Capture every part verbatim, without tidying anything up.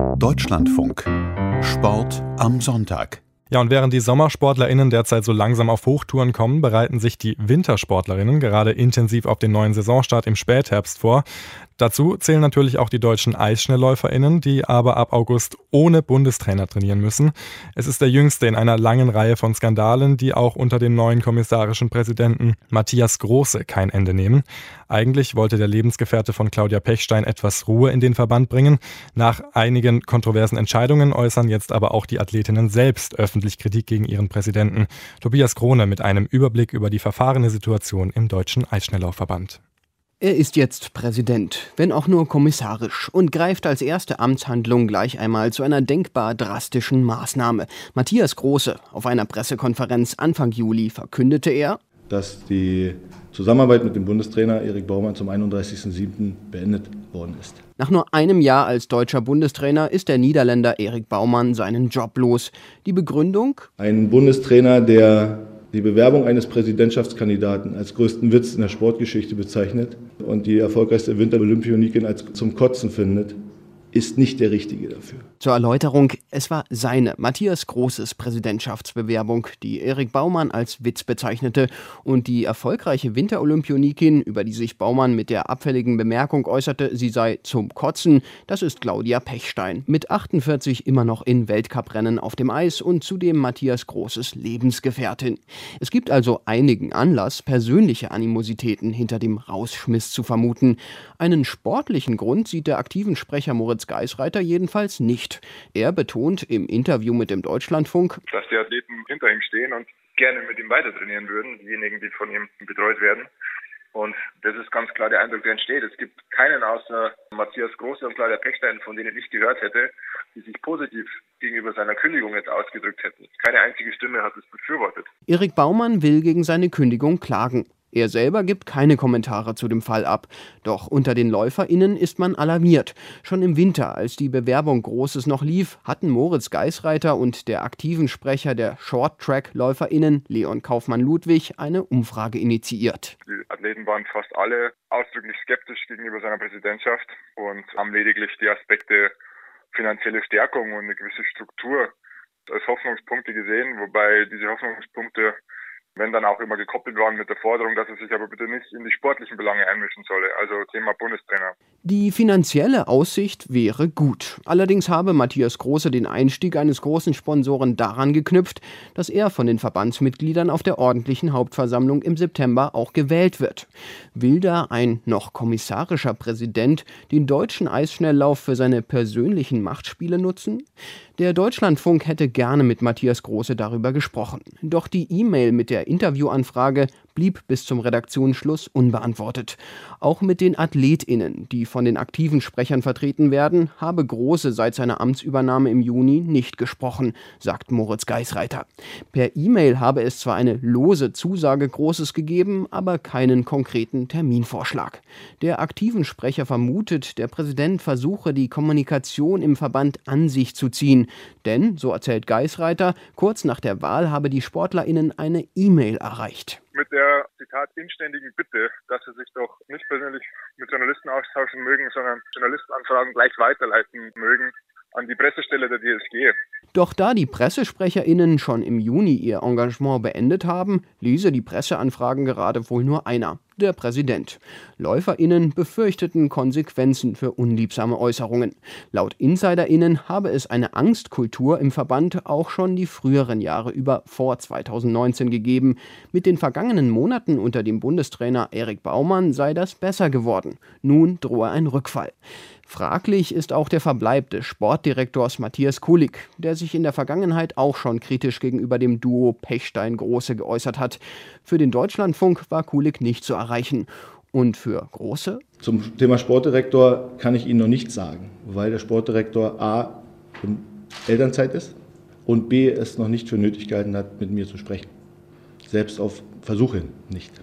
Deutschlandfunk. Sport am Sonntag. Ja, und während die SommersportlerInnen derzeit so langsam auf Hochtouren kommen, bereiten sich die Wintersportlerinnen gerade intensiv auf den neuen Saisonstart im Spätherbst vor. Dazu zählen natürlich auch die deutschen EisschnellläuferInnen, die aber ab August ohne Bundestrainer trainieren müssen. Es ist der jüngste in einer langen Reihe von Skandalen, die auch unter dem neuen kommissarischen Präsidenten Matthias Große kein Ende nehmen. Eigentlich wollte der Lebensgefährte von Claudia Pechstein etwas Ruhe in den Verband bringen. Nach einigen kontroversen Entscheidungen äußern jetzt aber auch die Athletinnen selbst öffentlich Kritik gegen ihren Präsidenten. Tobias Krone mit einem Überblick über die verfahrene Situation im Deutschen Eisschnelllaufverband. Er ist jetzt Präsident, wenn auch nur kommissarisch, und greift als erste Amtshandlung gleich einmal zu einer denkbar drastischen Maßnahme. Matthias Große auf einer Pressekonferenz Anfang Juli verkündete er, dass die Zusammenarbeit mit dem Bundestrainer Erik Baumann zum einunddreißigsten siebten beendet worden ist. Nach nur einem Jahr als deutscher Bundestrainer ist der Niederländer Erik Baumann seinen Job los. Die Begründung? Ein Bundestrainer, der die Bewerbung eines Präsidentschaftskandidaten als größten Witz in der Sportgeschichte bezeichnet und die erfolgreichste Winter-Olympionikin als zum Kotzen findet, ist nicht der Richtige dafür. Zur Erläuterung, es war seine, Matthias Großes Präsidentschaftsbewerbung, die Erik Baumann als Witz bezeichnete, und die erfolgreiche Winter-Olympionikin, über die sich Baumann mit der abfälligen Bemerkung äußerte, sie sei zum Kotzen, das ist Claudia Pechstein, mit achtundvierzig immer noch in Weltcuprennen auf dem Eis und zudem Matthias Großes Lebensgefährtin. Es gibt also einigen Anlass, persönliche Animositäten hinter dem Rausschmiss zu vermuten. Einen sportlichen Grund sieht der aktiven Sprecher Moritz Geisreiter jedenfalls nicht. Er betont im Interview mit dem Deutschlandfunk, dass die Athleten hinter ihm stehen und gerne mit ihm weiter trainieren würden, diejenigen, die von ihm betreut werden. Und das ist ganz klar der Eindruck, der entsteht. Es gibt keinen außer Matthias Große und Claudia Pechstein, von denen ich gehört hätte, die sich positiv gegenüber seiner Kündigung jetzt ausgedrückt hätten. Keine einzige Stimme hat es befürwortet. Erik Baumann will gegen seine Kündigung klagen. Er selber gibt keine Kommentare zu dem Fall ab. Doch unter den LäuferInnen ist man alarmiert. Schon im Winter, als die Bewerbung Großes noch lief, hatten Moritz Geisreiter und der aktiven Sprecher der Short-Track-LäuferInnen, Leon Kaufmann-Ludwig, eine Umfrage initiiert. Die Athleten waren fast alle ausdrücklich skeptisch gegenüber seiner Präsidentschaft und haben lediglich die Aspekte finanzielle Stärkung und eine gewisse Struktur als Hoffnungspunkte gesehen, wobei diese Hoffnungspunkte, wenn dann auch immer gekoppelt waren mit der Forderung, dass er sich aber bitte nicht in die sportlichen Belange einmischen solle, also Thema Bundestrainer. Die finanzielle Aussicht wäre gut. Allerdings habe Matthias Große den Einstieg eines großen Sponsoren daran geknüpft, dass er von den Verbandsmitgliedern auf der ordentlichen Hauptversammlung im September auch gewählt wird. Will da ein noch kommissarischer Präsident den deutschen Eisschnelllauf für seine persönlichen Machtspiele nutzen? Der Deutschlandfunk hätte gerne mit Matthias Große darüber gesprochen. Doch die E-Mail mit der Interviewanfrage blieb bis zum Redaktionsschluss unbeantwortet. Auch mit den AthletInnen, die von den aktiven Sprechern vertreten werden, habe Große seit seiner Amtsübernahme im Juni nicht gesprochen, sagt Moritz Geisreiter. Per E-Mail habe es zwar eine lose Zusage Großes gegeben, aber keinen konkreten Terminvorschlag. Der aktiven Sprecher vermutet, der Präsident versuche, die Kommunikation im Verband an sich zu ziehen. Denn, so erzählt Geisreiter, kurz nach der Wahl habe die SportlerInnen eine E-Mail erreicht. Mit der, Zitat, inständigen Bitte, dass sie sich doch nicht persönlich mit Journalisten austauschen mögen, sondern Journalistenanfragen gleich weiterleiten mögen an die Pressestelle der D S G. Doch da die PressesprecherInnen schon im Juni ihr Engagement beendet haben, lese die Presseanfragen gerade wohl nur einer, der Präsident. LäuferInnen befürchteten Konsequenzen für unliebsame Äußerungen. Laut InsiderInnen habe es eine Angstkultur im Verband auch schon die früheren Jahre über vor zweitausendneunzehn gegeben. Mit den vergangenen Monaten unter dem Bundestrainer Erik Baumann sei das besser geworden. Nun drohe ein Rückfall. Fraglich ist auch der Verbleib des Sportdirektors Matthias Kulik, der sich in der Vergangenheit auch schon kritisch gegenüber dem Duo Pechstein-Große geäußert hat. Für den Deutschlandfunk war Kulik nicht zu erreichen. Und für Große? Zum Thema Sportdirektor kann ich Ihnen noch nichts sagen, weil der Sportdirektor A. in Elternzeit ist und B. es noch nicht für nötig gehalten hat, mit mir zu sprechen. Selbst auf Versuch hin nicht.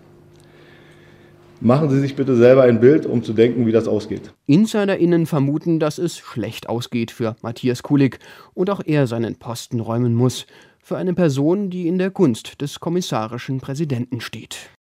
Machen Sie sich bitte selber ein Bild, um zu denken, wie das ausgeht. InsiderInnen vermuten, dass es schlecht ausgeht für Matthias Kulik und auch er seinen Posten räumen muss. Für eine Person, die in der Gunst des kommissarischen Präsidenten steht.